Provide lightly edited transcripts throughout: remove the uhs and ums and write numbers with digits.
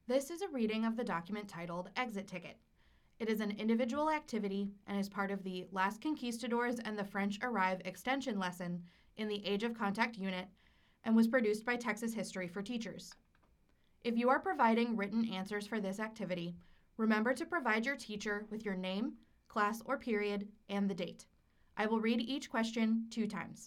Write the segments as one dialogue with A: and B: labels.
A: This is a reading of the document titled Exit Ticket. It is an individual activity and is part of the Las Conquistadors and the French Arrive extension lesson in the Age of Contact unit and was produced by Texas History for Teachers. If you are providing written answers for this activity, remember to provide your teacher with your name, class or period, and the date. I will read each question 2 times.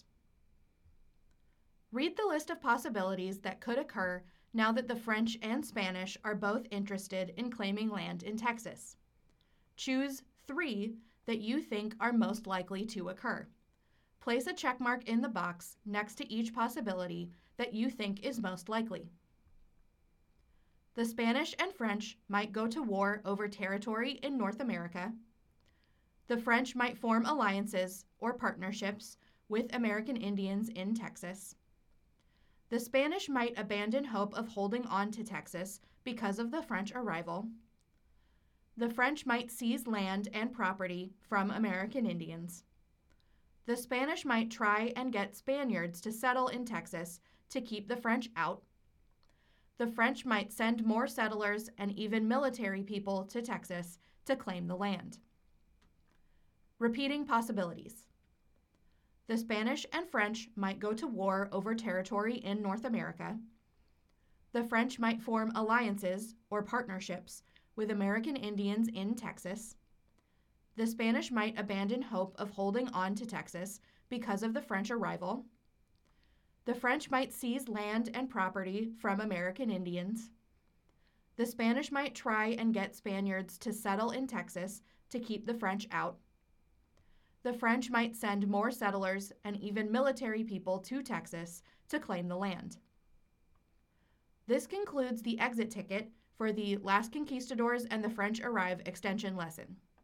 A: Read the list of possibilities that could occur now that the French and Spanish are both interested in claiming land in Texas. Choose 3 that you think are most likely to occur. Place a check mark in the box next to each possibility that you think is most likely. The Spanish and French might go to war over territory in North America. The French might form alliances or partnerships with American Indians in Texas. The Spanish might abandon hope of holding on to Texas because of the French arrival. The French might seize land and property from American Indians. The Spanish might try and get Spaniards to settle in Texas to keep the French out. The French might send more settlers and even military people to Texas to claim the land. Repeating possibilities. The Spanish and French might go to war over territory in North America. The French might form alliances or partnerships with American Indians in Texas. The Spanish might abandon hope of holding on to Texas because of the French arrival. The French might seize land and property from American Indians. The Spanish might try and get Spaniards to settle in Texas to keep the French out. The French might send more settlers and even military people to Texas to claim the land. This concludes the exit ticket for the Las Conquistadors and the French Arrive extension lesson.